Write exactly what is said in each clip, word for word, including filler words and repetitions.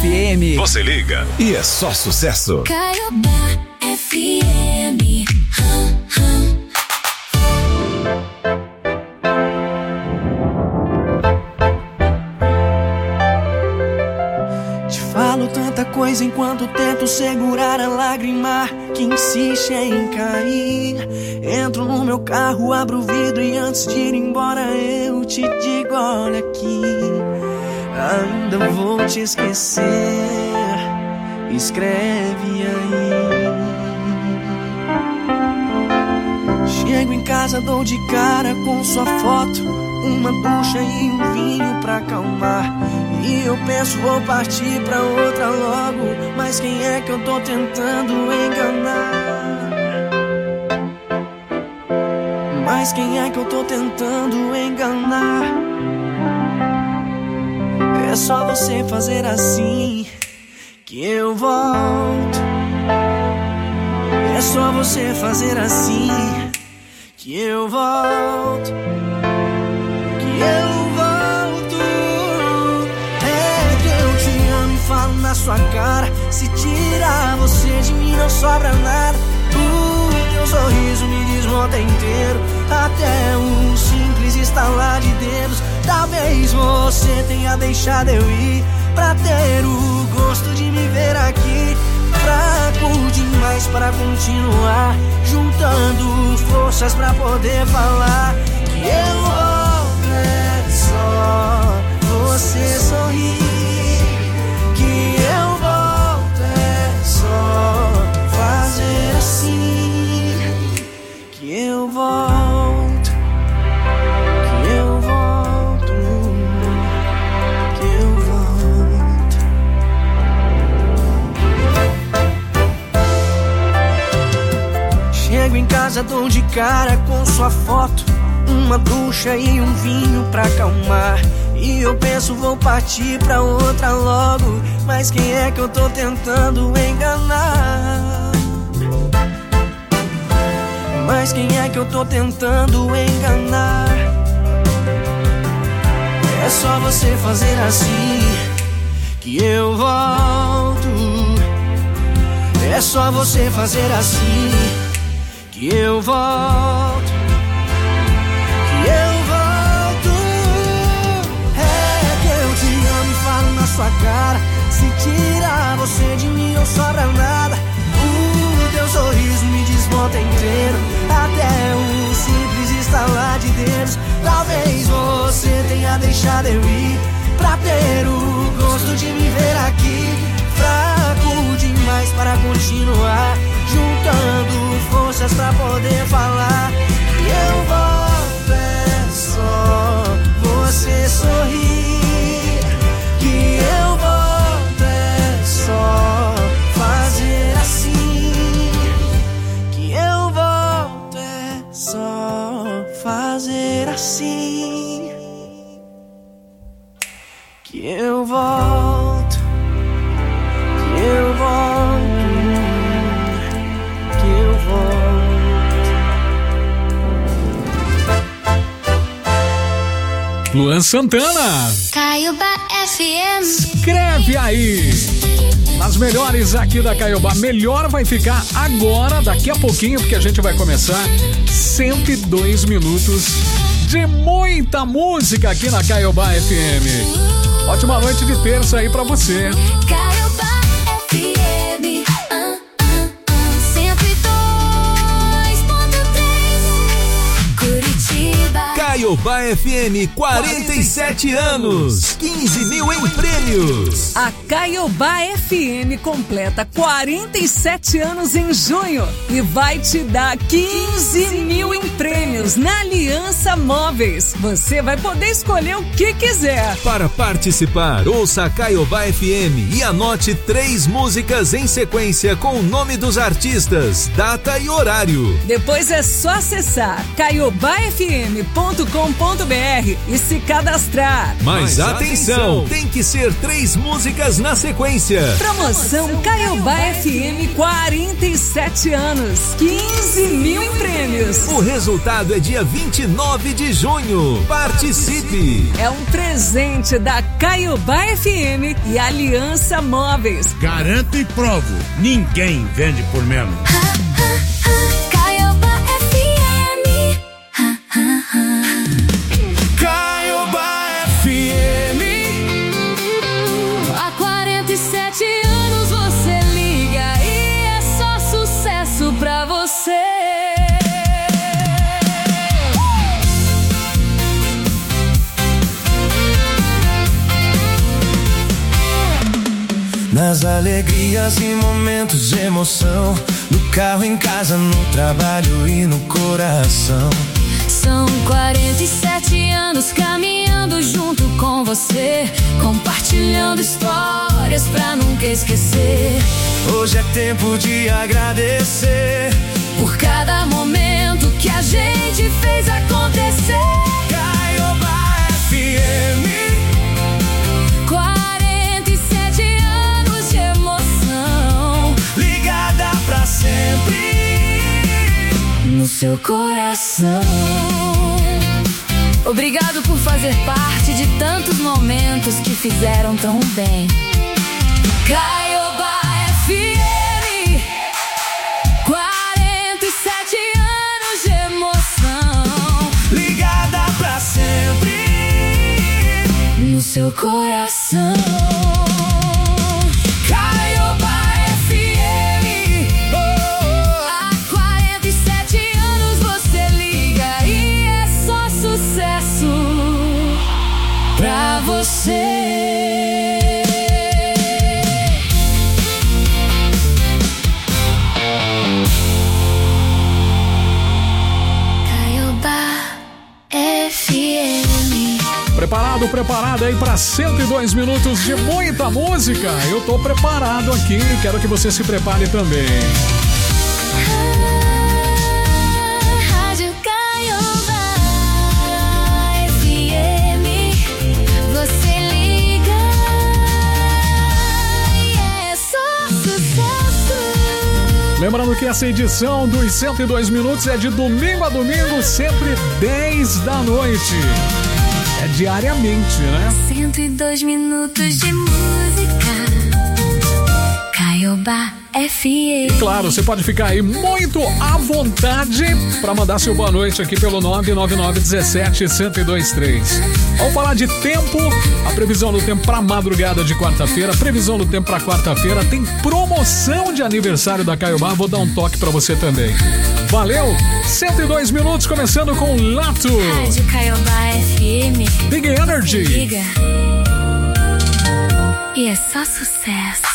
F M. Você liga e é só sucesso. Caiobá F M. Hum, hum. Te falo tanta coisa enquanto tento segurar a lágrima que insiste em cair. Entro no meu carro, abro o vidro e antes de ir embora eu te digo, olha aqui, ainda vou te esquecer. Escreve aí. Chego em casa, dou de cara com sua foto, uma ducha e um vinho pra acalmar. E eu penso, vou partir pra outra logo, mas quem é que eu tô tentando enganar? Mas quem é que eu tô tentando enganar? É só você fazer assim que eu volto. É só você fazer assim que eu volto. Que eu volto. É que eu te amo e falo na sua cara. Se tirar você de mim não sobra nada. O teu sorriso me desmonta inteiro. Até um simples estalar de dedos. Talvez você tenha deixado eu ir pra ter o gosto de me ver aqui. Fraco demais para continuar, juntando forças pra poder falar que eu volto. É só você sorrir. Que eu volto. É só fazer assim. Que eu volto. Que eu volto. Que eu volto. Chego em casa, dou de cara com sua foto, uma ducha e um vinho pra acalmar. E eu penso, vou partir pra outra logo, mas quem é que eu tô tentando enganar? Mas quem é que eu tô tentando enganar? É só você fazer assim que eu volto. É só você fazer assim que eu volto. Que eu volto. É que eu te amo e falo na sua cara. Se tirar você de mim não sobra nada. O teu sorriso me desmonta inteiro. Até um simples estalar de dedos. Talvez você tenha deixado eu ir pra ter o gosto de me ver aqui. Fraco demais para continuar, juntando forças pra poder falar que eu volto. É só você sorrir. Que eu volto. É só fazer assim. Que eu volto. É só fazer assim. Que eu volto. Que eu volto. Que eu volto. Luan Santana. Caiobá F M. Escreve aí. Nas melhores aqui da Caiobá. Melhor vai ficar agora, daqui a pouquinho, porque a gente vai começar cento e dois minutos de muita música aqui na Caiobá F M. Ótima noite de terça aí pra você. Caiobá F M. Uh, uh, uh, cento e dois ponto três. Curitiba. Caiobá F M, quarenta e sete anos, quinze mil em prêmios. A Caiobá F M completa quarenta e sete anos em junho e vai te dar quinze mil em prêmios na Aliança Móveis. Você vai poder escolher o que quiser. Para participar, ouça a Caiobá F M e anote três músicas em sequência com o nome dos artistas, data e horário. Depois é só acessar caiobá f m ponto com ponto b r e se cadastrar. Mas, Mas atenção, atenção, tem que ser três músicas na sequência. Promoção Caiobá F M, quarenta e sete anos, quinze mil em prêmios. O resultado feriado é dia vinte e nove de junho. Participe! É um presente da Caiobá F M e Aliança Móveis. Garanto e provo, ninguém vende por menos. Caiobá F M. Caiobá F M. Há quarenta e sete anos você liga e é só sucesso pra você. Nas alegrias e momentos de emoção, no carro, em casa, no trabalho e no coração. São quarenta e sete anos caminhando junto com você, compartilhando histórias pra nunca esquecer. Hoje é tempo de agradecer por cada momento que a gente fez acontecer. Caiobá F M. quarenta e sete anos de emoção, Ligada pra sempre no seu coração. Obrigado por fazer parte de tantos momentos que fizeram tão bem. Caiobá F M. quarenta e sete anos de emoção, Ligada pra sempre no seu coração. Caiobá F M. Oh, Há quarenta e sete anos você liga e é só sucesso pra você. Caiobá F M. Preparado, preparado aí para cento e dois minutos de muita música? Eu tô preparado aqui, quero que você se prepare também. Rádio Caiobá F M. Você liga e é só sucesso. Lembrando que essa edição dos cento e dois minutos é de domingo a domingo, sempre dez da noite. É diariamente, né? cento e dois minutos de música. Caiobá F M. Claro, você pode ficar aí muito à vontade para mandar seu boa noite aqui pelo nove nove nove um sete, um zero dois três. Vamos falar de tempo, a previsão do tempo para madrugada de quarta-feira, previsão do tempo para quarta-feira, tem promoção de aniversário da Caiobá, vou dar um toque para você também. Valeu? cento e dois minutos, começando com Lato. Rádio Caiobá F M. Big Energy. Liga. E é só sucesso.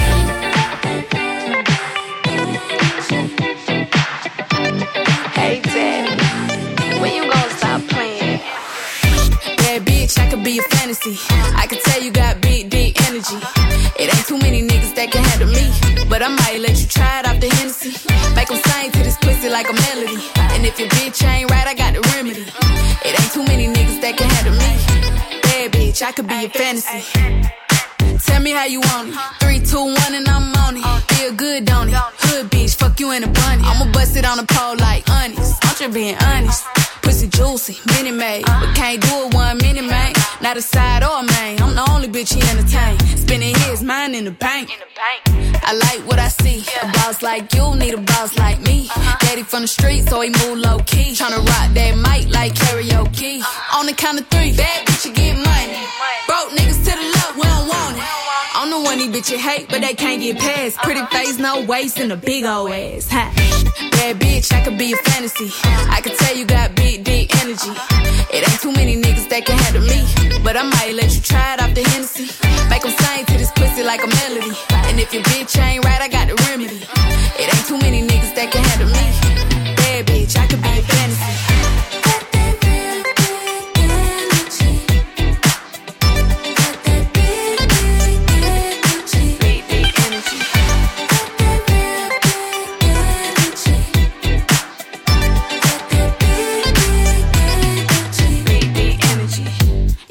Hey Daddy, when you gonna stop playing? Bad bitch, I could be a fantasy. I could tell you got big, deep energy. It ain't too many niggas that can handle me, but I might let you try it off the Hennessy. Make 'em sing to this pussy like a melody. And if your bitch ain't right, I got the remedy. It ain't too many niggas that can handle me. Bad bitch, I could be a fantasy. Tell me how you want it. Three, two, one, and I'm on it. Feel good, don't it? Hood bitch, fuck you in a bunny. I'ma bust it on the pole like honest. I'm just being honest. Pussy juicy, mini made, but can't do it one minute, man. Not a side or a main. I'm the only bitch he entertain. Spending his mind in the bank. I like what I see. A boss like you need a boss like me. Daddy from the street, so he move low key. Tryna rock that mic like karaoke. On the count of three, bad bitch, you get money. Broke niggas to the left, we don't want it. I'm the one these bitches hate, but they can't get past. Pretty face, no waist, and a big old ass. Ha. Bad bitch, I could be a fantasy. I could tell you got big, deep energy. It ain't too many niggas that can handle me, but I might let you try it off the Hennessy. Make 'em sing to this pussy like a melody. And if your bitch ain't right, I got the remedy. It ain't too many niggas that can handle me. Bad bitch, I could be a fantasy.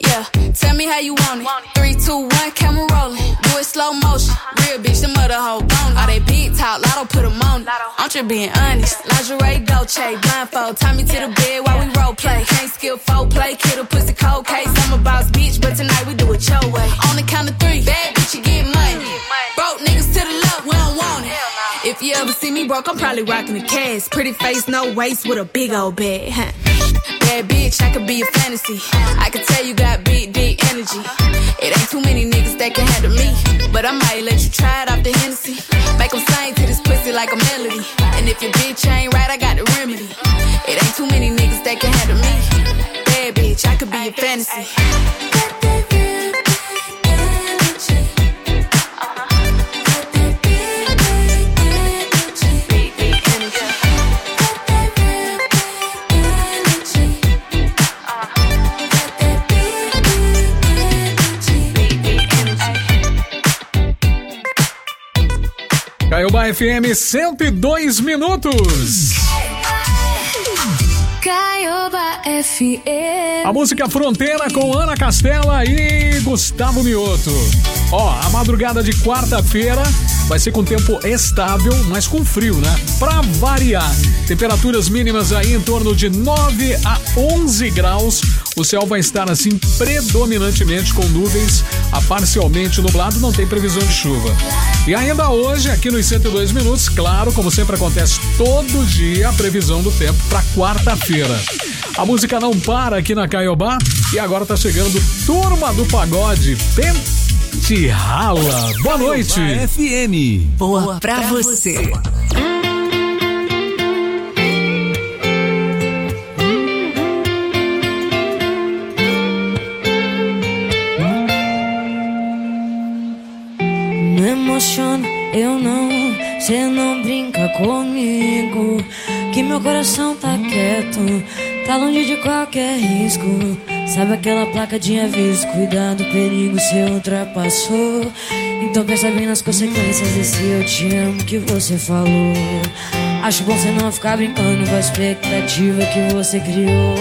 How you want it? Three, two, one, camera rolling. Do it slow motion. Real bitch, the mother hoe. you're being honest. Lingerie, Dolce, blindfold. Tie me to the bed while we role play. Can't skill folk play, kid a pussy cold case. I'm a boss bitch, but tonight we do it your way. On the count of three, bad bitch, you get money. Broke niggas to the left, we don't want it. If you ever see me broke, I'm probably rocking a cast. Pretty face, no waist, with a big old bag. Huh. Bad bitch, I could be a fantasy. I could tell you got big, deep energy. It ain't too many niggas that can handle me, but I might let you try it off the Hennessy. Make them sing to this pussy like a melody. And if your bitch ain't right, I got the remedy. It ain't too many niggas that can handle me. Bad bitch, I could be a fantasy. Caiobá F M, cento e dois minutos. Caiobá F M. A música Fronteira com Ana Castela e Gustavo Mioto. Ó, a madrugada de quarta-feira vai ser com tempo estável, mas com frio, né? Pra variar. Temperaturas mínimas aí em torno de nove a onze graus. O céu vai estar assim predominantemente com nuvens a parcialmente nublado, não tem previsão de chuva. E ainda hoje, aqui nos cento e dois minutos, claro, como sempre acontece todo dia, a previsão do tempo para quarta-feira. A música não para aqui na Caiobá e agora tá chegando Turma do Pagode, Pente Rala. Boa noite. Caiobá F M. Boa pra você. Me emociona, eu não, cê não brinca comigo, que meu coração tá quieto, tá longe de qualquer risco. Sabe aquela placa de aviso, cuidado, perigo, cê ultrapassou. Então pensa bem nas consequências desse eu te amo que você falou. Acho bom cê não ficar brincando com a expectativa que você criou.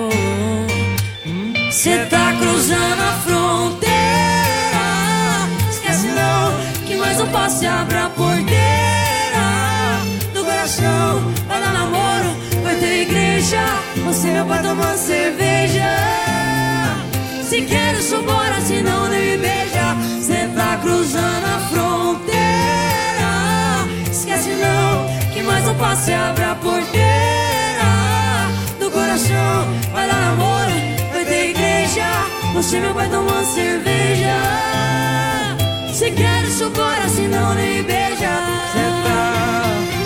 Cê tá cruzando a fronteira, esquece não, que mais um passo e abre a porteira do coração. Vai dar namoro, vai ter igreja, você meu pai tomando cerveja. Se quer isso bora, se não nem me beija. Cê tá cruzando a fronteira, esquece não, que mais um passo e abre a porteira do coração. Vai dar namoro, vai ter igreja, você meu pai tomando cerveja. Se quer isso bora, se não nem me beija. Cê tá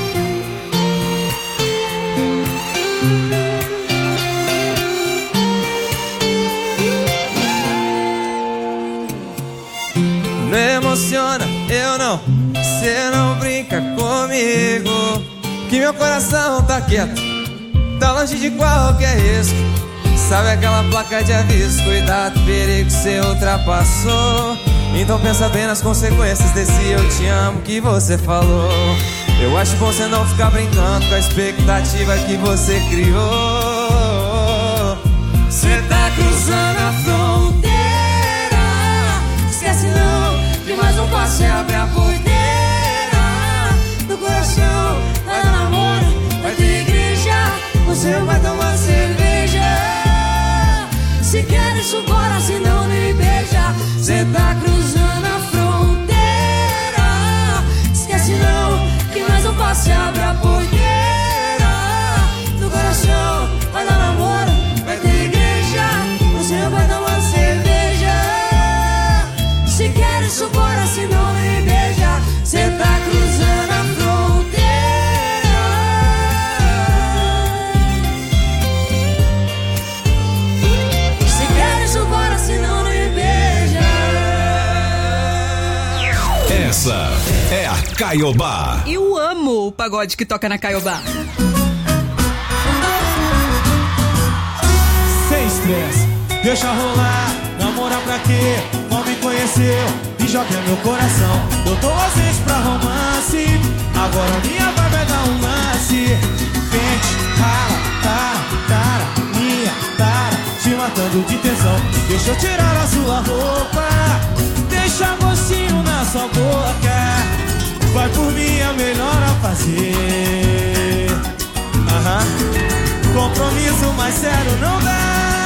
me emociona, eu não, cê não brinca comigo, que meu coração tá quieto, tá longe de qualquer risco. Sabe aquela placa de aviso, cuidado, perigo, cê ultrapassou. Então pensa bem nas consequências desse eu te amo que você falou. Eu acho bom cê não ficar brincando com a expectativa que você criou. Cê tá cruzando a fronteira, esquece não, que mais um passo e abre a porteira do coração. Vai dar namoro, vai ter igreja, você vai tomar cerveja. Se quer isso bora, se não nem beija. Cê tá cruzando a fronteira, esquece não, que mais um passo e abre a porteira do coração. Vai dar namoro, vai ter igreja, você vai tomar cerveja. Se quer isso bora, se não nem beija. Cê tá cruzando a fronteira. Se quer isso bora, se não nem beija. Essa é a Caiobá. Eu amo o pagode que toca na Caiobá. Sem estresse, deixa rolar. Namorar pra quê? Mal me conheceu e joga meu coração. Eu tô ausente pra romance, agora minha vibe é dar um lance. Pente, rala, tara, tara, minha tara, te matando de tesão. Deixa eu tirar a sua roupa, deixa gostinho na sua boca. vai por mim é melhor a fazer. Aham. Compromisso mais sério não dá.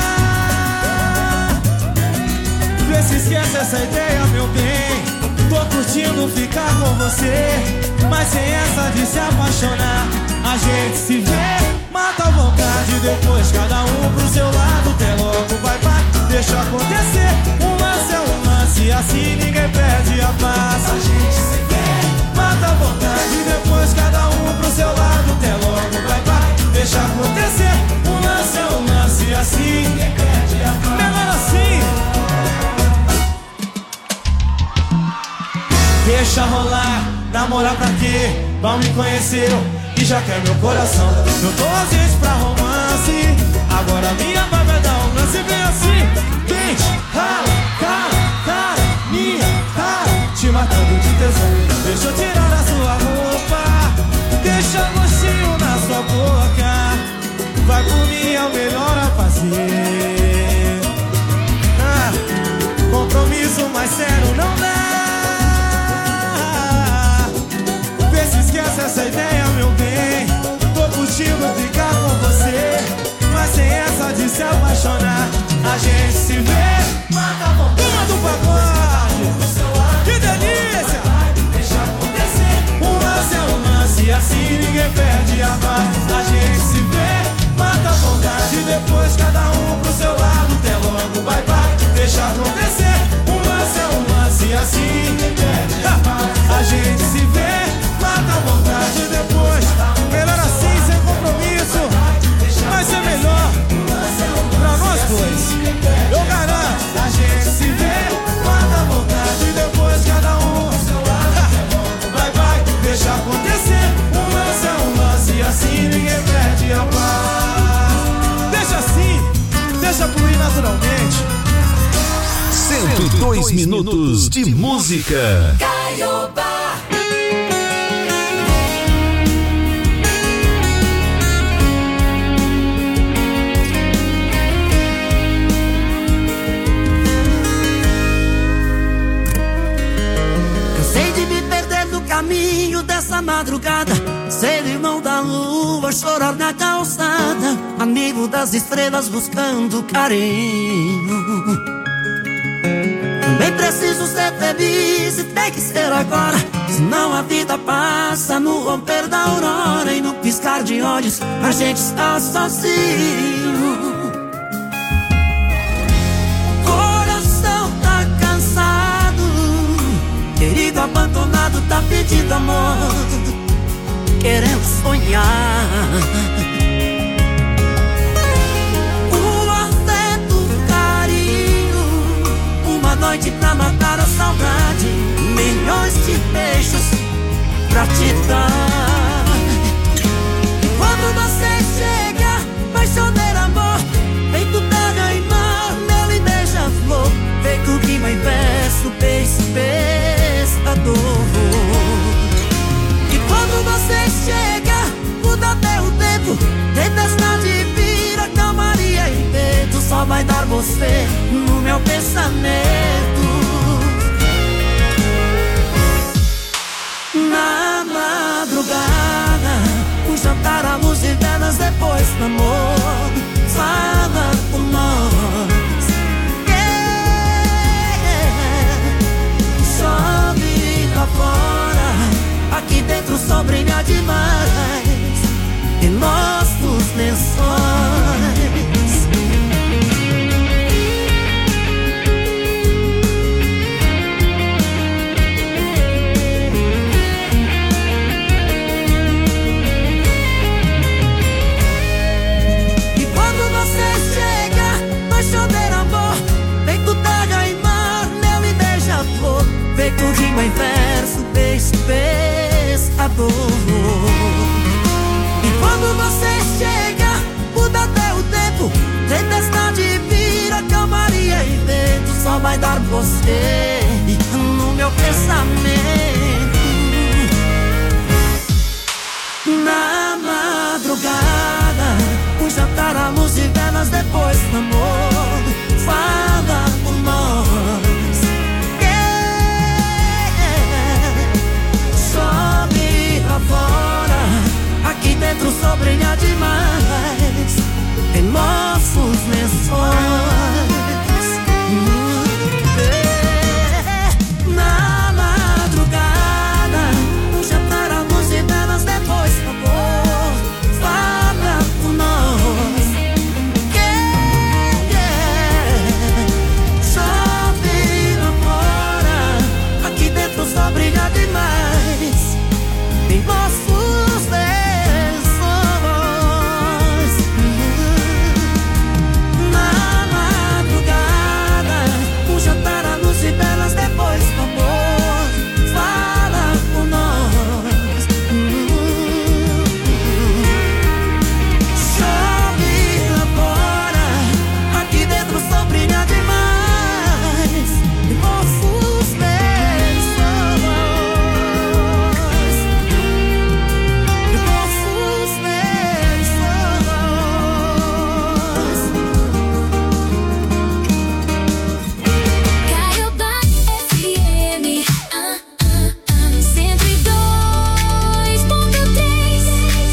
Vê se esquece essa ideia, meu bem. Tô curtindo ficar com você, mas sem essa de se apaixonar. A gente se vê, mata a vontade, depois cada um pro seu lado. Até logo, vai, vai, deixa acontecer. Um lance é um lance, assim ninguém perde a paz. A gente se vê, mata a vontade, depois cada um pro seu lado. Até logo, vai, vai, deixa acontecer. Um lance é um lance, assim ninguém perde a paz. Melhor assim. Deixa rolar, namorar pra quê? Mal me conheceu e já quer meu coração. Eu tô ausente pra romance, agora minha vai vai dar um lance. Vem assim, vem, rala, cara, cara, minha cara, te matando de tesão. Deixa eu tirar a sua roupa, deixa gostinho na sua boca. Vai por mim, é o melhor a fazer. Ah, compromisso mais sério não dá. Esquece essa ideia, meu bem. Tô curtindo ficar com você, mas sem essa de se apaixonar. A gente se vê, mata a vontade do pagode. Que delícia! Deixa acontecer. Um lance é um lance, assim ninguém perde a paz. A gente se vê, mata a vontade, depois cada um pro seu lado. Até logo, vai, vai, deixa acontecer. Um lance é um lance, assim ninguém perde a paz. A gente se vê, mata a vontade, depois melhor assim, sem compromisso. Vai ser melhor pra nós dois, eu garanto. A gente se vê, mata a vontade, depois cada um. Vai, vai, deixa acontecer. Um lance é um lance, assim ninguém perde a paz. Deixa assim, deixa fluir naturalmente. cento e dois minutos de música. Caioba. Caminho dessa madrugada, ser irmão da lua, chorar na calçada, amigo das estrelas buscando carinho. Também preciso ser feliz e tem que ser agora, senão a vida passa no romper da aurora. E no piscar de olhos a gente está sozinho. Coração tá cansado, querido abandonado tá pedindo amor, querendo sonhar. Um afeto, um carinho, uma noite pra matar a saudade, milhões de beijos pra te dar. E quando você chega, paixoneiro amor, feito terra e mar, mel e beija-flor, feito rima e verso, beijo, pescador. E quando você chega, muda até o tempo, tempestade vira calmaria e medo, só vai dar você no meu pensamento. Na madrugada, o jantar, a luz de velas, depois do amor, fala por nós. Yeah. Chove lá fora, aqui dentro só brilha demais em nossos lençóis. Feito rima em verso, beijo, pescador. E quando você chega, muda até o tempo, tempestade vira calmaria e vento, só vai dar você no meu pensamento. Na madrugada, o jantar, a luz de velas, depois do amor, fala por nós. Só dentro só brilha demais. Em nossos lençóis. Na madrugada, um jantar, alguns e velas depois, por favor, fala por nós. Yeah, yeah. Chove lá fora, aqui dentro só brilha demais. Em nossos lençóis. Na madrugada, um jantar, a luz e velas depois, por favor, fala por nós. Chove lá fora, aqui dentro só brilha demais. Em nossos lençóis. Em nossos lençóis. Caiobá F M, ah, ah, ah, cento e dois ponto três.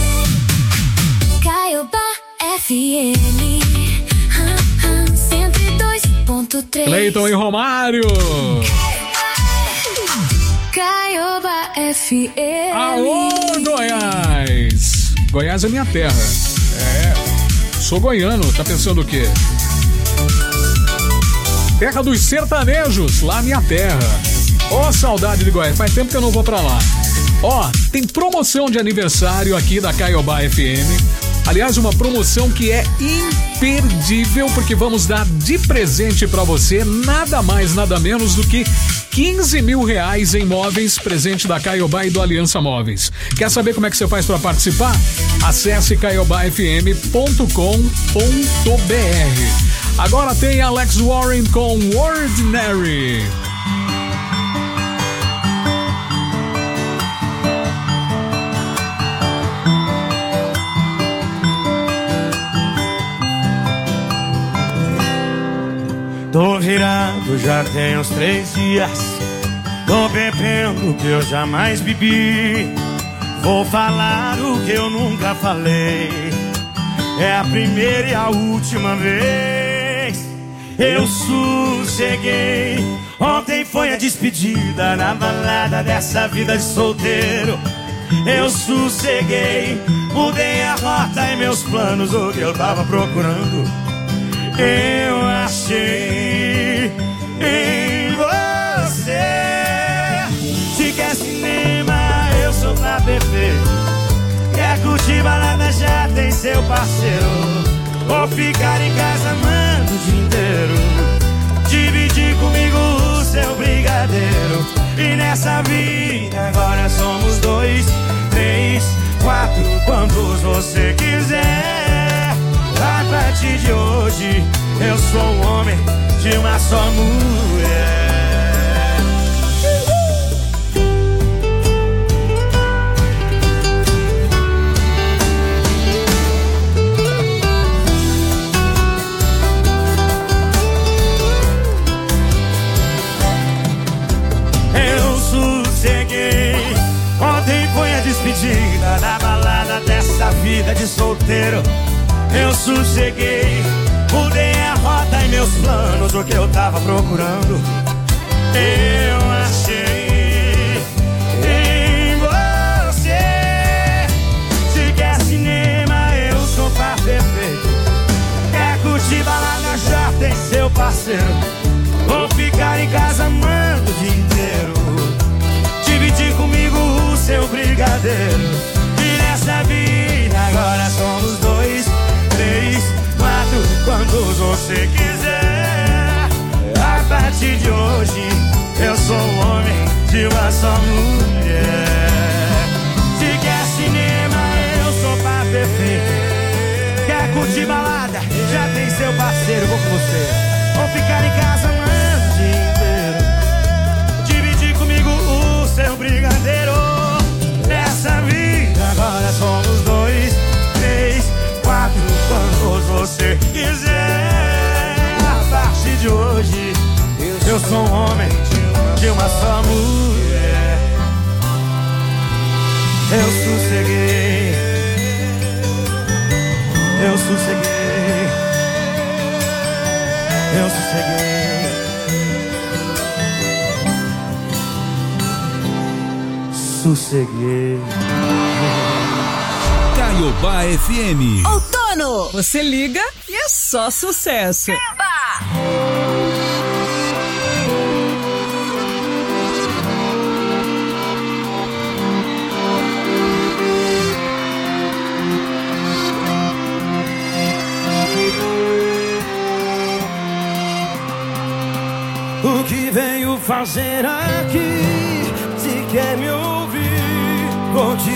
Caiobá F M, ah, ah, cento e dois ponto três. Cleiton e Romário. Caiobá F M. Alô, Goiás. Goiás é minha terra. É, sou goiano, tá pensando o quê? Terra dos sertanejos, lá minha terra. Ó, saudade de Goiás, faz tempo que eu não vou pra lá. Ó, tem promoção de aniversário aqui da Caiobá F M. Aliás, uma promoção que é imperdível, porque vamos dar de presente pra você nada mais, nada menos do que quinze mil reais em móveis, presente da Caiobá e do Aliança Móveis. Quer saber como é que você faz pra participar? Acesse caiobá f m ponto com ponto b r. Agora tem Alex Warren com Ordinary. Tô virado, já tem uns três dias. Tô bebendo o que eu jamais bebi. Vou falar o que eu nunca falei. É a primeira e a última vez. Eu sosseguei. Ontem foi a despedida na balada dessa vida de solteiro. Eu sosseguei. Mudei a rota e meus planos, o que eu tava procurando eu achei em você. Se quer cinema, eu sou pra beber. Quer curtir balada, já tem seu parceiro. Ou ficar em casa amando o dia inteiro. Dividir comigo o seu brigadeiro. E nessa vida agora somos dois, três, quatro, quantos você quiser. A partir de hoje eu sou um homem de uma só mulher. Eu sosseguei. Ontem foi a despedida da balada dessa vida de solteiro. Eu sosseguei, mudei a rota e meus planos, o que eu tava procurando eu achei em você. Se quer cinema, eu sou par perfeito. Quer curtir balada, já tem seu parceiro. Vou ficar em casa amando o dia inteiro. Dividir comigo o seu brigadeiro. E nessa vida agora somos dois, três, quatro, quantos você quiser. A partir de hoje eu sou um homem de uma só mulher. Se quer cinema, eu sou par perfeito. Quer curtir balada, já tem seu parceiro, vou com você. Vou ficar em casa amando o dia inteiro. Dividir comigo o seu brigadeiro. Nessa vida agora somos dois, três, quatro, quantos você quiser. A partir de hoje eu sou um homem de uma só mulher. Eu sosseguei. Eu sosseguei, eu sosseguei, sosseguei. Caiobá F M. Outono! Você liga e é só sucesso. O que veio fazer aqui? Se quer me ouvir, vou te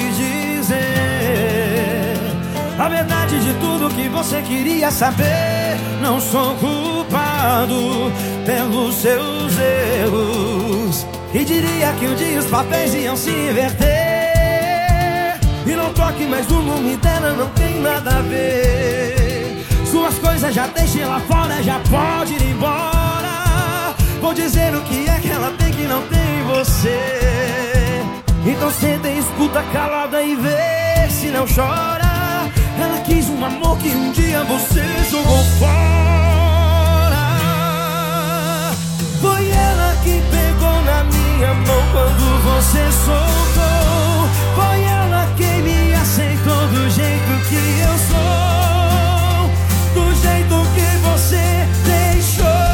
dizer a verdade de tudo que você queria saber. Não sou culpado pelos seus erros, e diria que um dia os papéis iam se inverter. E não toque mais no nome dela, não tem nada a ver. Suas coisas já deixe lá fora, já pode ir embora. Vou dizer o que é que ela tem que não tem você. Então senta e escuta calada e vê se não chora. Ela quis um amor que um dia você jogou fora. Foi ela que pegou na minha mão quando você soltou. Foi ela quem me aceitou do jeito que eu sou, do jeito que você deixou.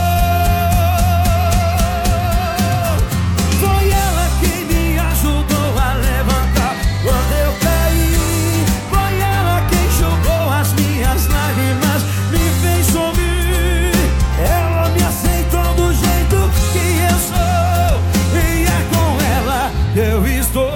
Eu estou.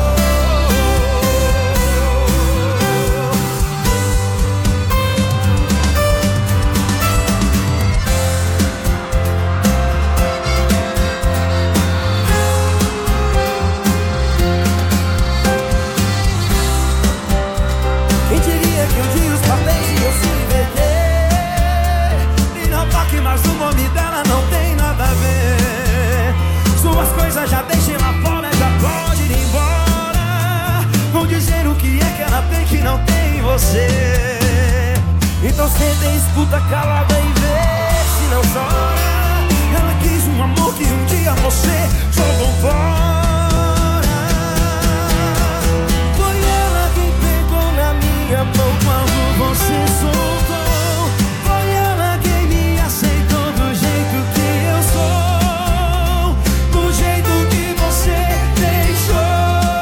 Quem diria que um dia os papéis iam se inverter? E não toque mais no nome dela, não tem nada a ver. Suas coisas já deixem lá fora, pode ir embora. Vou dizer o que é que ela tem que não tem você. Então senta e escuta calada e vê se não chora. Ela quis um amor que um dia você jogou fora. Foi ela quem pegou na minha mão quando você soltou. Foi ela quem me aceitou do jeito que eu sou, do jeito que você deixou.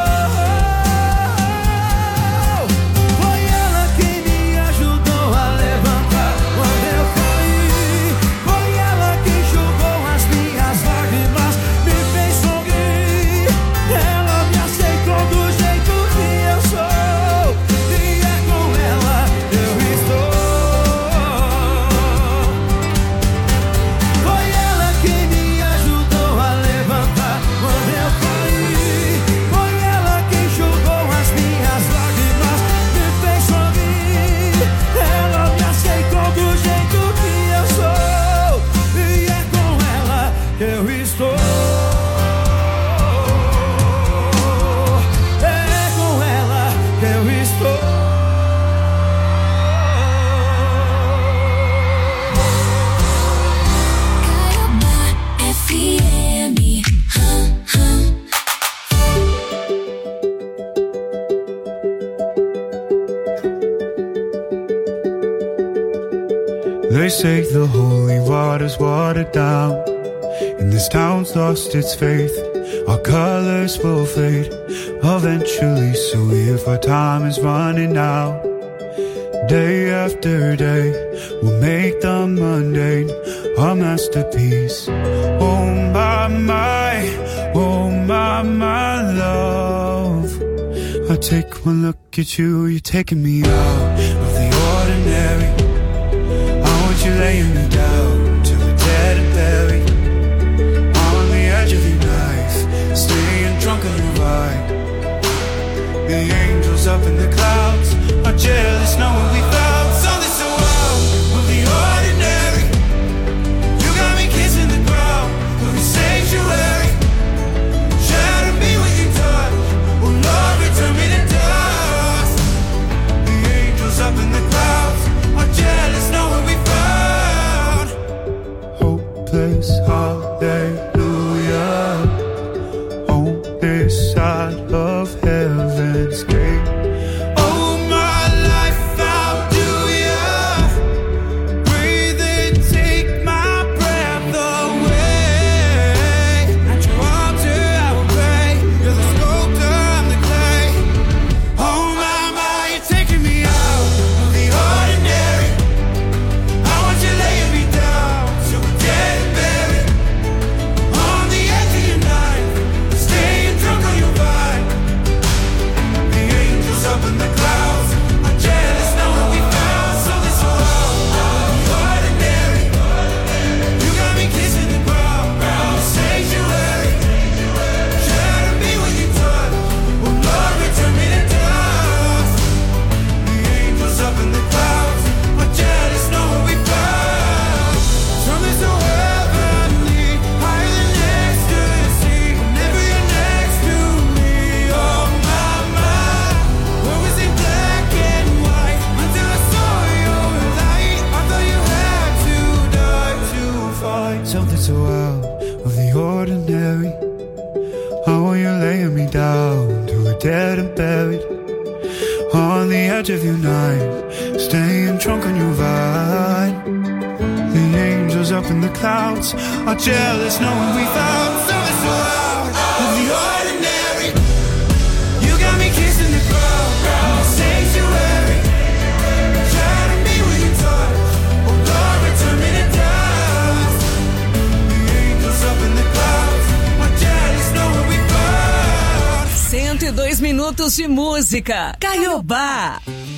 Foi ela quem me ajudou a levantar quando eu caí. Foi ela quem enxugou as minhas lágrimas, me fez sorrir. Ela me aceitou do jeito que eu sou, e é com ela eu estou. Foi ela quem me ajudou a levantar quando eu caí. Foi ela quem enxugou as minhas lágrimas, me fez sorrir. Ela me aceitou do jeito que eu sou, e é com ela que eu estou. É com ela que eu estou. F M. They say the holy water's watered down, and this town's lost its faith. Our colors will fade eventually, so if our time is running out, day after day, we'll make the mundane our masterpiece. Oh my, my, oh my, my love, I take one look at you, you're taking me out of the ordinary. You're laying me down to the dead and buried, on the edge of your knife, staying drunk on your ride. The angels up in the clouds are jealous knowing we found something so wild of the ordinary. You got me kissing the ground of the sanctuary. Shatter me with your touch, oh Lord, return me to dust. The angels up in dead and buried on the edge of your night, staying drunk on your vine. The angels up in the clouds are jealous knowing we found something so out of the ordinary. You got me kissing the ground, ground sanctuary. Try to be when you touch, oh Lord, return me to dust. The angels up in the clouds are jealous knowing we found. cento e dois minutos de música. Caiobá.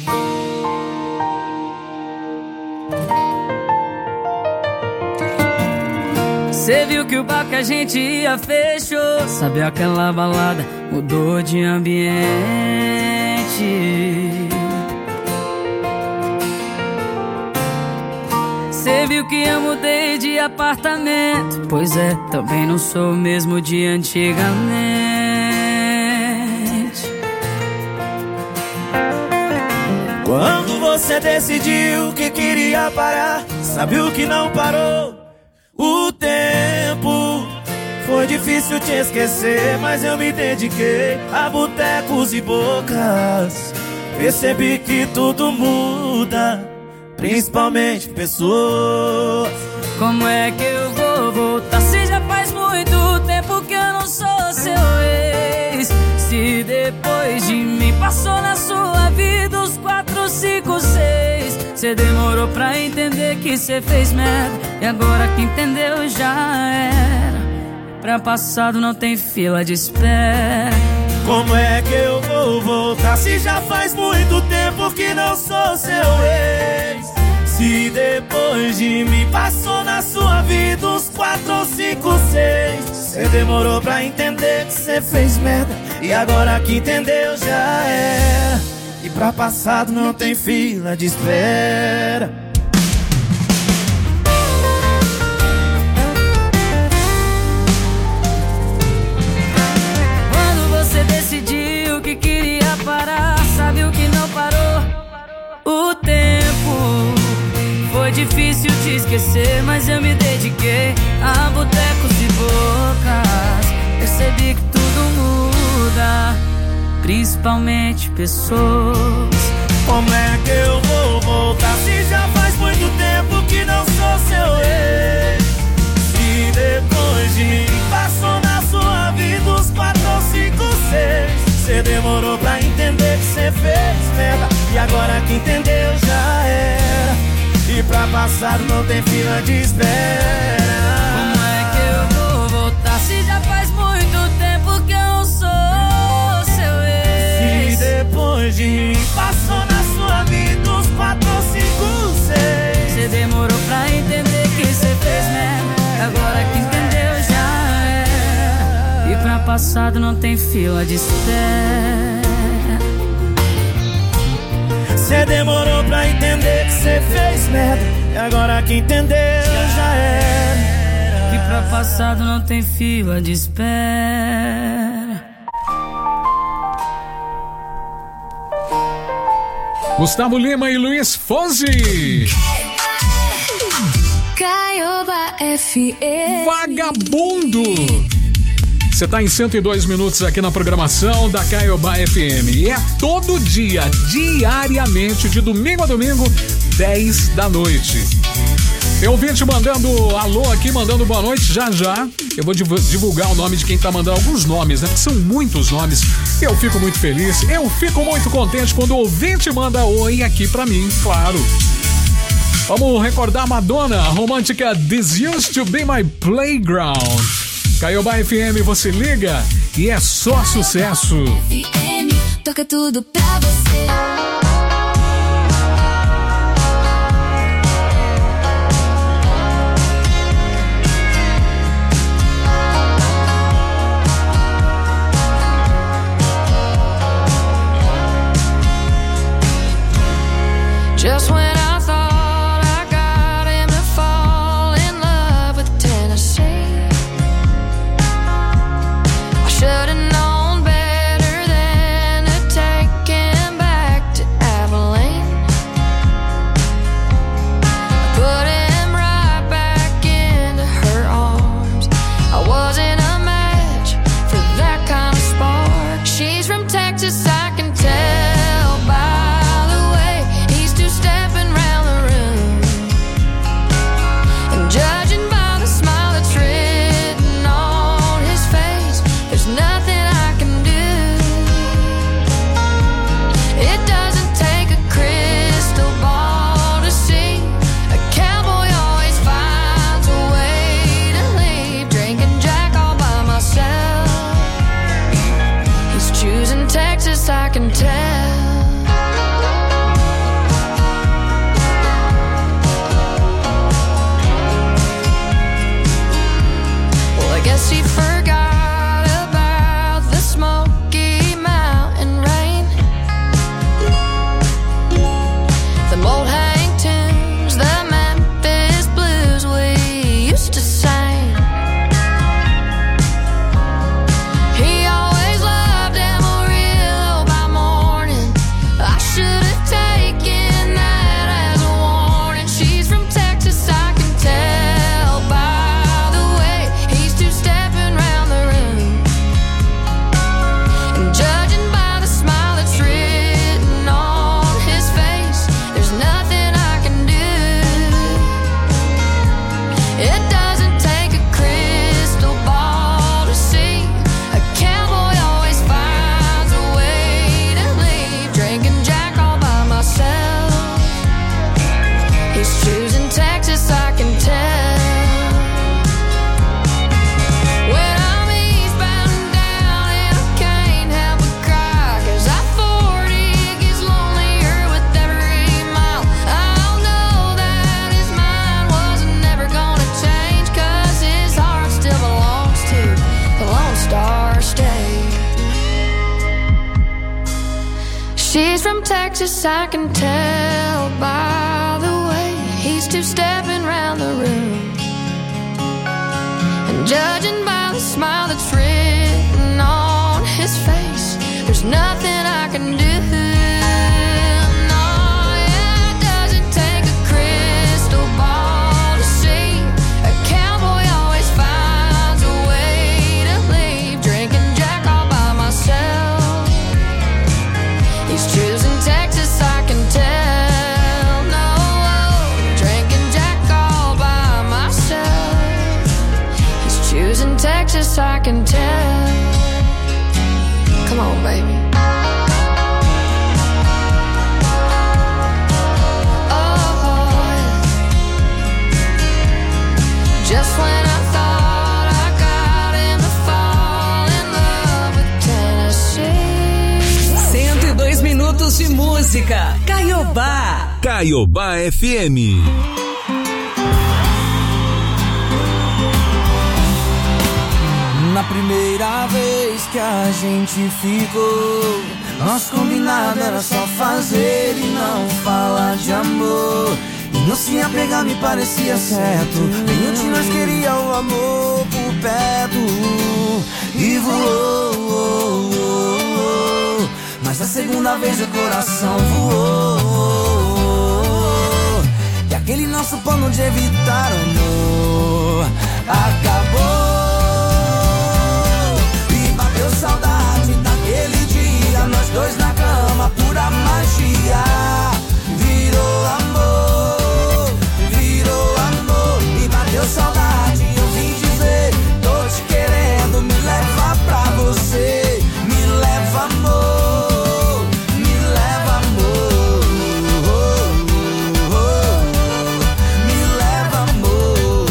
Cê viu que o bar que a gente ia fechou. Sabe aquela balada mudou de ambiente. Cê viu que eu mudei de apartamento. Pois é, também não sou o mesmo de antigamente. Quando você decidiu que queria parar, sabe o que não parou? O tempo. Foi difícil te esquecer, mas eu me dediquei a botecos e bocas. Percebi que tudo muda, principalmente pessoas. Como é que eu vou voltar se já faz muito tempo que eu não sou seu ex? Se depois de mim passou na sua vida os quatro, cinco, seis. Cê demorou pra entender que cê fez merda, e agora que entendeu já era. Pra passado não tem fila de espera. Como é que eu vou voltar se já faz muito tempo que não sou seu ex? Se depois de mim passou na sua vida uns quatro, cinco, seis. Cê demorou pra entender que cê fez merda, e agora que entendeu já era. E pra passado não tem fila de espera. Quando você decidiu que queria parar, sabe o que não parou? O tempo. Foi difícil te esquecer, mas eu me dediquei a botecos e bocas. Percebi que tudo muda, principalmente pessoas. Como é que eu vou voltar se já faz muito tempo que não sou seu ex? Se depois de mim passou na sua vida os quatro, cinco, seis. Cê demorou pra entender que cê fez merda, e agora que entendeu já era. E pra passado não tem fila de espera. Como é que eu vou voltar se já faz muito tempo que eu não sou seu ex? Se depois de mim passou na sua vida uns quatro, cinco, seis. Cê demorou pra entender que cê fez merda, agora que entendeu já era. E pra passado não tem fila de espera. Cê demorou pra entender que cê fez merda, e agora que entendeu já era. Que pra passado não tem fila de espera. Gustavo Lima e Luiz Fonsi. Caiobá F M. Vagabundo. Você tá em cento e dois minutos aqui na programação da Caiobá F M. E é todo dia, diariamente, de domingo a domingo, dez da noite. Tem ouvinte mandando alô aqui, mandando boa noite. Já já eu vou divulgar o nome de quem tá mandando, alguns nomes, né? Porque são muitos nomes. Eu fico muito feliz, eu fico muito contente quando o ouvinte manda oi aqui pra mim, claro. Vamos recordar Madonna, a romântica This Used to Be My Playground. Caiobá F M, você liga e é só sucesso. F M, toca tudo pra você. Just when I thought I got him to fall in love with Tennessee, I should've known better than to take him back to from Texas, I can tell by the way he's two-stepping round the room. And judging by the smile that's written on his face, there's nothing I can do. Texas, I can tell. Come on, baby. Oh, just when I thought I got him to fall in love with Tennessee. cento e dois minutos de música. Caiobá. Caiobá F M. Na primeira vez que a gente ficou, nosso combinado era só fazer e não falar de amor. E não se apegar me parecia certo, nenhum de nós queria o amor por perto. E voou, voou, voou, mas a segunda vez o coração voou. E aquele nosso plano de evitar o amor acabou. Saudade daquele dia, nós dois na cama, pura magia. Virou amor, virou amor. E bateu saudade, eu vim dizer, tô te querendo, me leva pra você. Me leva amor, me leva amor, me leva amor.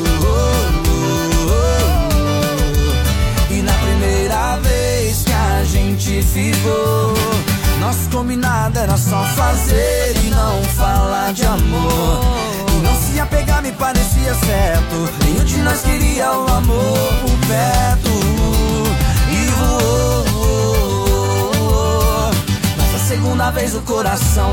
E na primeira vez que a gente ficou, nosso combinado era só fazer e não falar de amor. E não se apegar me parecia certo, nenhum de nós queria o amor por perto. E voou, voou, voou, mas a segunda vez o coração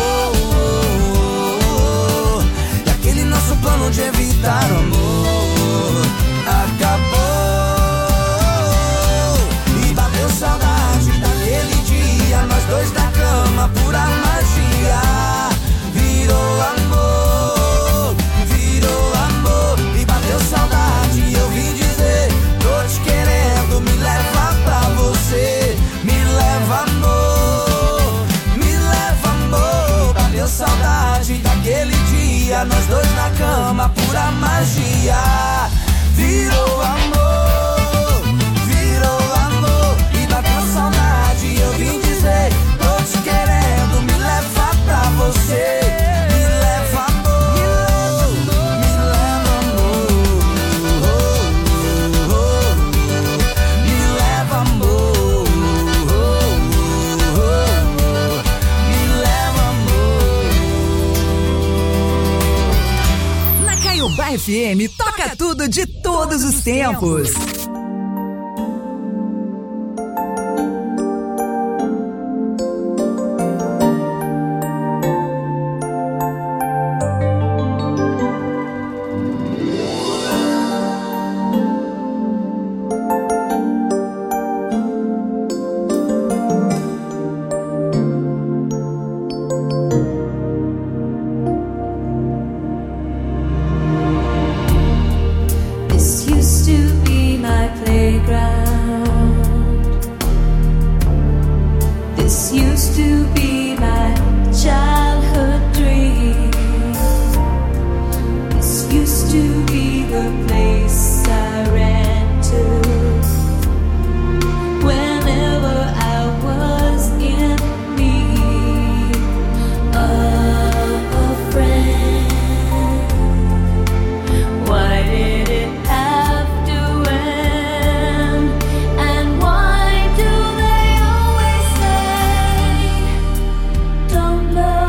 voou. E aquele nosso plano de evitar o amor acabou. Saudade daquele dia, nós dois na cama, pura magia. Virou amor, virou amor. E bateu saudade, eu vim dizer, tô te querendo, me leva pra você. Me leva amor, me leva amor. Bateu saudade daquele dia, nós dois na cama, pura magia. Virou amor, virou amor. Saudade, eu vim dizer, tô te querendo, me leva pra você. Me leva amor, me leva amor, me leva amor, me leva amor. Na Caiobá F M, toca tudo de todos os tempos.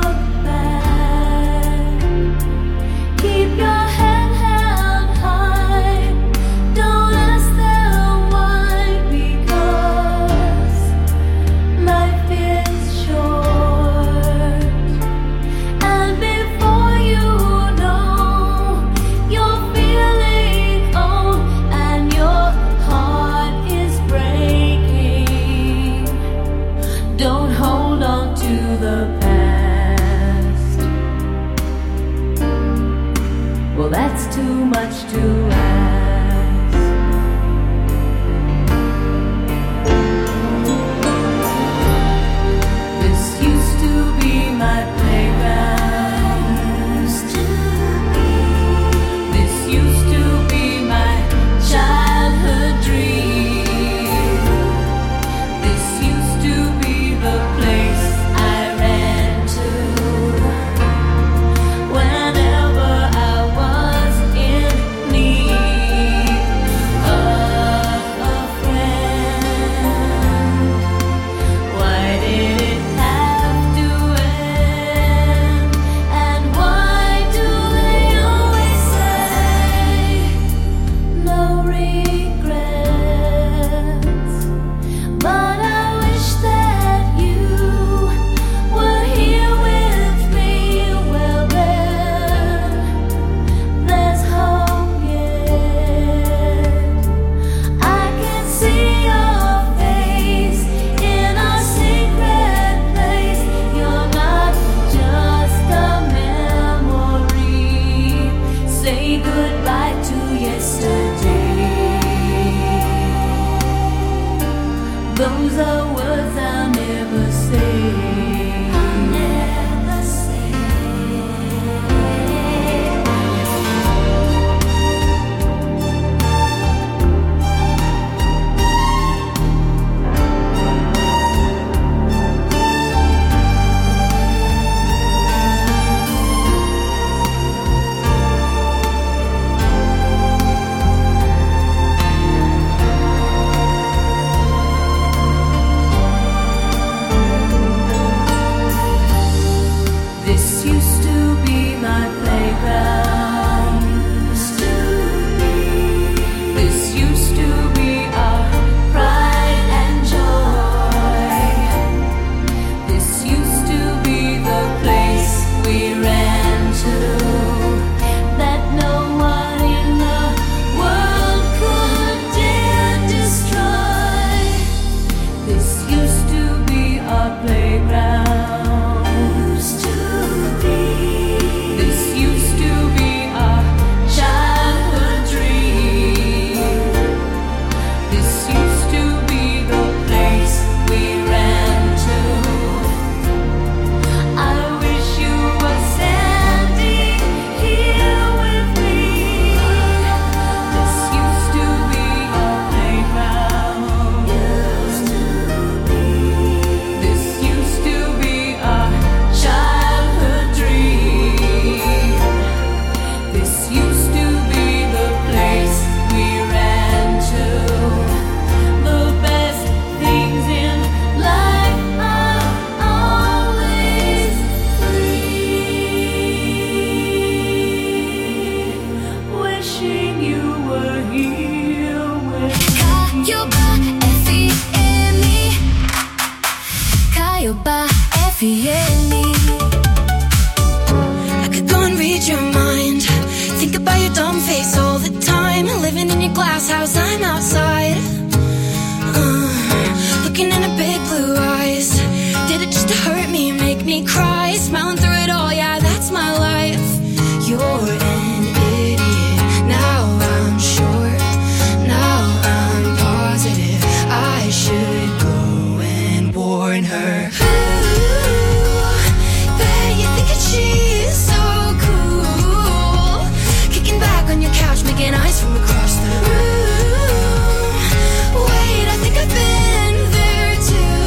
Keep your head held high. well, that's too much to ask. This used to be my playground. Used to be. This used to be my childhood dream. This used to be the place I ran to whenever I was in need of a friend. Why did it have to end? And why do they always say no regrets? But I wish that you were here with me. Well then, there's hope yet. I can see your face in our secret place. You're not just a memory. Say goodbye to yesterday. Those are words I'll never say. I'll never say. This used to be my playground. Used to be. This used to be our pride and joy. This used to be the place we ran to that no one in the world could dare destroy. This used to be our playground. Used to be. This used to be our childhood dream. This used to be the place we ran to. I wish you were standing here with me. This used to be our playground. Used to be. This used to be our childhood dream. This used to be the place we ran to. The best things in life are always free. Wishing you were here with Cayuba, F E M E. Cayuba, F E M E. I could go and read your mind. Think about your dumb face all the time. Living in your glass house, I'm outside. Uh, looking into big blue eyes. Did it just to hurt me, make me cry? Smiling through it all, yeah, that's my life. You're an idiot. Now I'm sure. Now I'm positive. I should go and warn her. Ooh, bet you think that she's so cool. Kicking back on your couch, making eyes from across the room. Wait, I think I've been there too.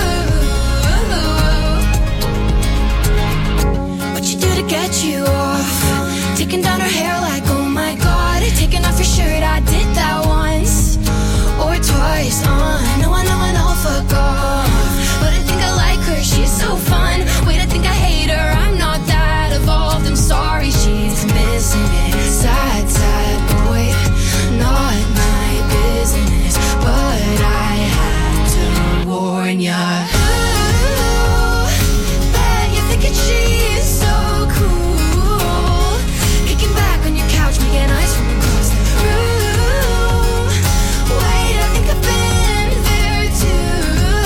What you do to get you off? Taking down her hair like, oh my god. Taking off your shirt, I did that once or twice. Uh, no, I know, I know, fuck off. But I think I like her, she's so fun. Wait, I think I hate her, I'm not that evolved. I'm sorry, she's missing it. Sad, sad boy, not my business. But I had to warn ya. Ooh, bet you think that she's so cool. Kicking back on your couch, making eyes from across the room. Wait, I think I've been there too.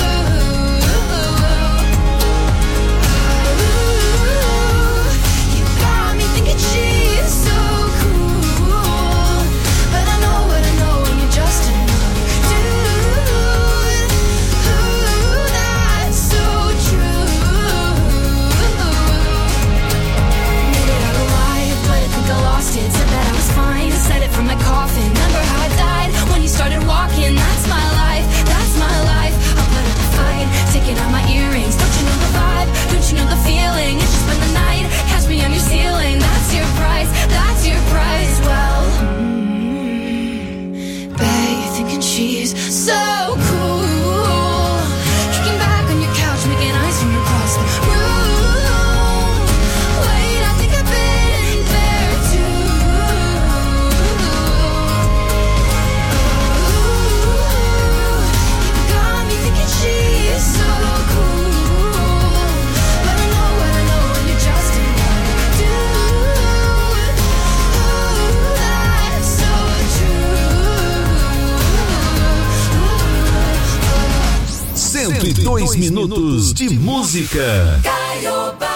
Dois minutos de música. Caioba.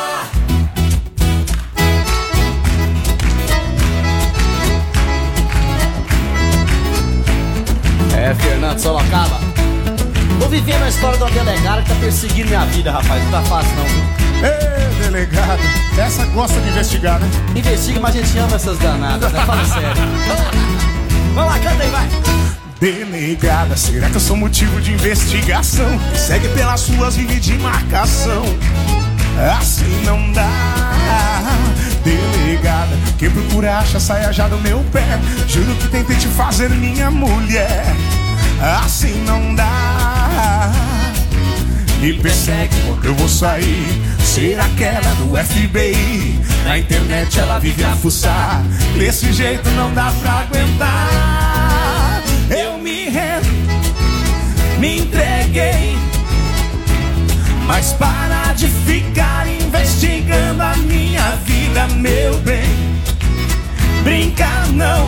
É, Fernando Sorocaba. Tô vivendo a história de uma delegada que tá perseguindo minha vida, rapaz. Não tá fácil, não, viu? Ê, delegado. Essa gosta de investigar, né? Investiga, mas a gente ama essas danadas, né? Fala sério. Vamos lá, canta aí, vai. Delegada, será que eu sou motivo de investigação? Segue pelas ruas, vive de marcação. Assim não dá. Delegada, quem procura acha, saia já do meu pé. Juro que tentei te fazer minha mulher. Assim não dá. Me persegue quando eu vou sair. Ser aquela do F B I. Na internet ela vive a fuçar. Desse jeito não dá pra aguentar. Eu me rendo, me entreguei. Mas para de ficar investigando a minha vida, meu bem. Brinca não.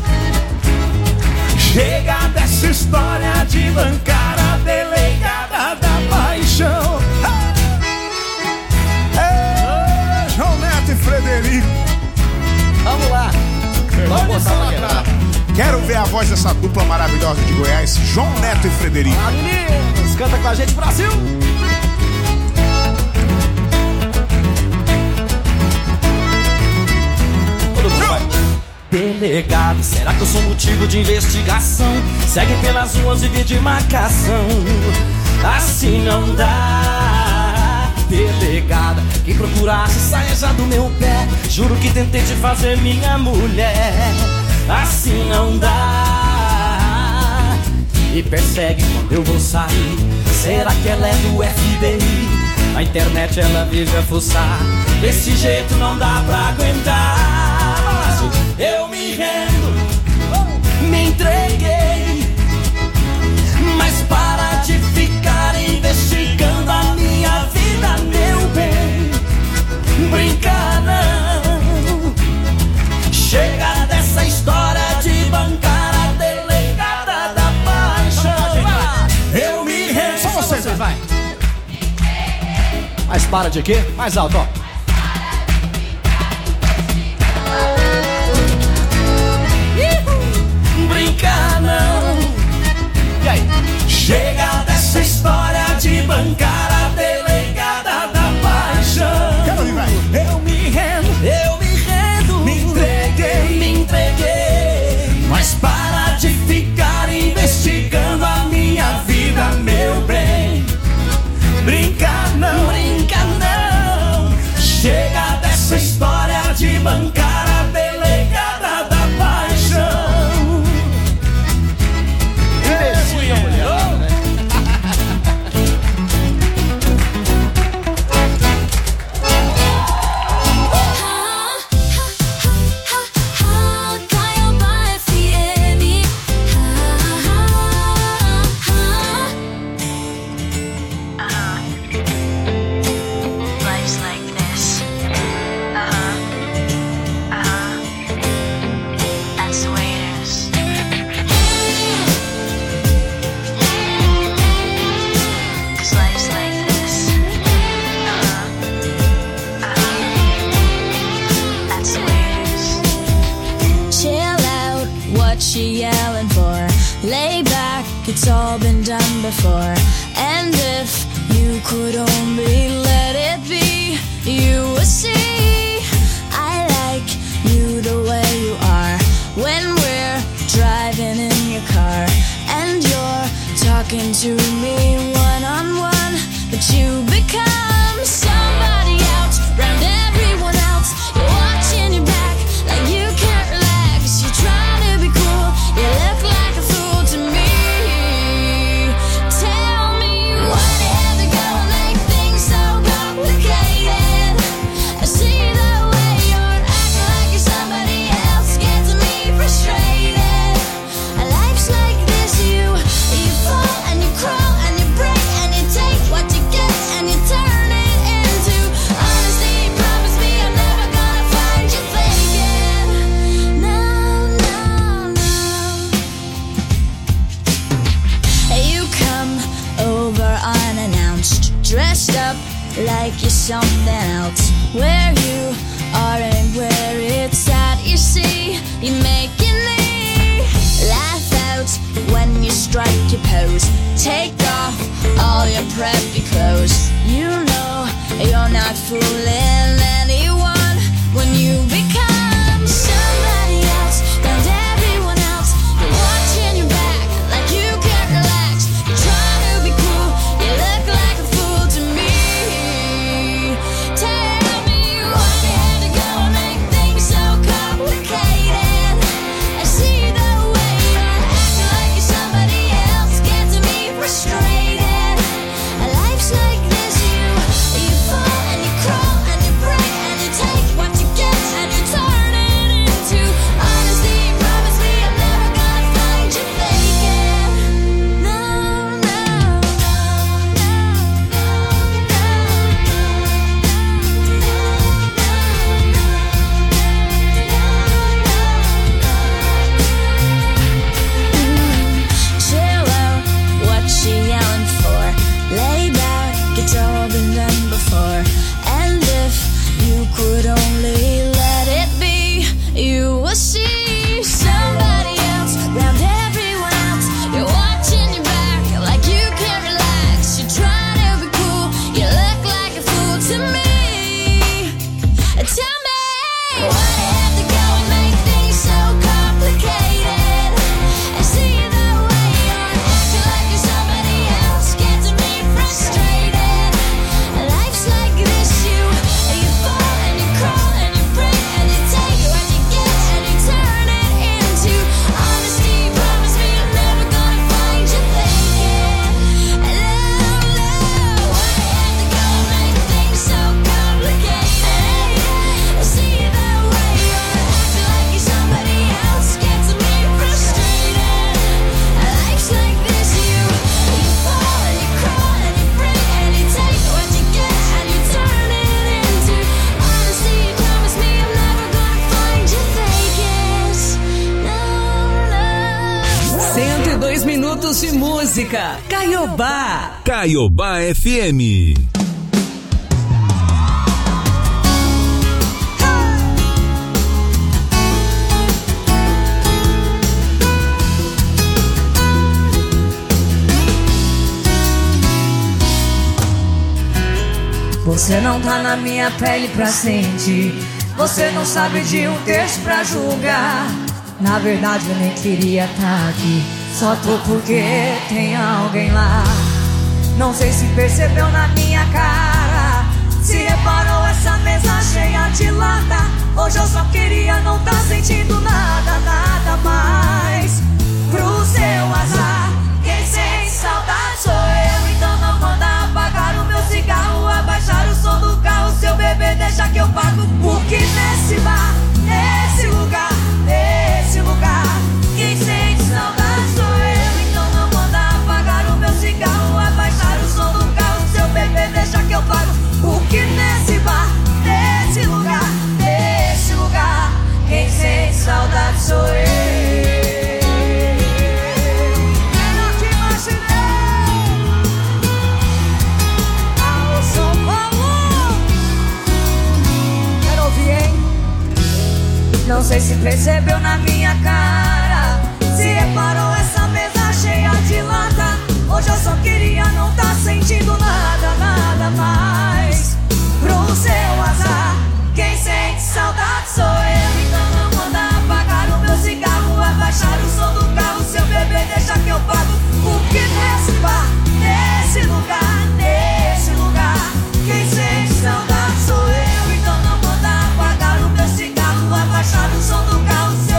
Chega dessa história de bancar a delegada da paixão. Ei, João Neto e Frederico. Vamos lá. Vamos botar pra quebrar. Quero ver a voz dessa dupla maravilhosa de Goiás, João Neto e Frederico. Olá, meninos, canta com a gente, Brasil. Todo mundo vai. Delegado, será que eu sou motivo de investigação? Segue pelas ruas e vive de marcação. Assim não dá. Delegada, quem procurasse saia já do meu pé. Juro que tentei te fazer minha mulher. Assim não dá. Me persegue quando eu vou sair. Será que ela é do F B I? Na internet ela vive a fuçar. Desse jeito não dá pra aguentar. Eu me rendo, me entreguei. Mas para de ficar investigando a minha vida, meu bem. Brinca não. Chega dessa história de bancar a delegada da paixão. Eu me rendo. Só vocês, vai. Mas para de quê? Mais alto, ó. Brinca não. E aí? Chega dessa história de bancar a delegada da paixão. Quero ir, vai. Eu me rendo, eu me rendo. Me entreguei, me entreguei. Mas para de ficar investigando a minha vida, meu bem. Brinca não, brinca não. Chega dessa história de bancar a delegada da paixão. Investiga, mulher, né? She yelling for? Lay back, it's all been done before. And if you could only let it be, you would see I like you the way you are. When we're driving in your car and you're talking to me one on one, but you become somebody else round everyone else. You're watching your back like you can't relax. You're trying to be cool, you look like a fool to me. Tell me whatever gonna make things so complicated. I see the way you're acting like you're somebody else, gets me frustrated. Life's like this, you you fall and you crawl and you break and you take what you get and you turn. like you're something else. Where you are and where it's at, you see, you're making me laugh out when you strike your pose. Take off all your preppy clothes. You know you're not fooling anyone when you become somebody else. And everyone else, you're watching your back like you can't relax. You're trying to be cool, you look like a fool to me. Tell me why you had to go and make things so complicated. I see the way you're acting like you're somebody else, gets me frustrated. Life's like this, you, you fall and you crawl and you break and you take what you get and you turn it into honesty. Promise me I'm never gonna find you faking. No, no, no, chill out, what you yelling for? Lay back, it's all been done before. And if you could only let it be, you will see somebody else round everyone else. You're watching your back like you can't relax. You're trying to be cool, you look like a fool to me. Tell me why you have to go and make things so complicated. I see the way you're acting like you're somebody else, gets me frustrated. Life's like this, you, you fall and you crawl and you break and you take what you get and you turn it into honesty. Promise me I'm never gonna find you faking. Love, love, why you have to go and make things so complicated? I see the way you're acting like you're somebody else, gets me frustrated. Life's like this, you, you fall and you crawl and you break and you take what you get and you turn it into honesty. Promise me I'm never gonna find you faking. No, no. cento e dois minutos de música. Caiobá. Caiobá F M. Você não tá na minha pele pra sentir. Você não sabe de um terço pra julgar. Na verdade eu nem queria tá aqui. Só tô porque tem alguém lá. Não sei se percebeu na minha cara, se reparou essa mesa cheia de lata. Hoje eu só queria não tá sentindo nada, nada mais. Pro seu azar, quem sente saudade sou eu. Então não manda apagar o meu cigarro, abaixar o som do carro. Seu bebê deixa que eu pago. Porque nesse bar, nesse lugar, nesse lugar, quem sente saudade sou eu. Então não manda apagar o meu cigarro, abaixar o som do carro. Seu bebê deixa que eu pago. Porque nesse bar, nesse lugar, nesse lugar, quem sente saudade sou eu. Não sei se percebeu na minha cara, se reparou essa mesa cheia de lata. Hoje eu só queria não tá sentindo nada, nada mais. Pro seu azar, quem sente saudade sou eu.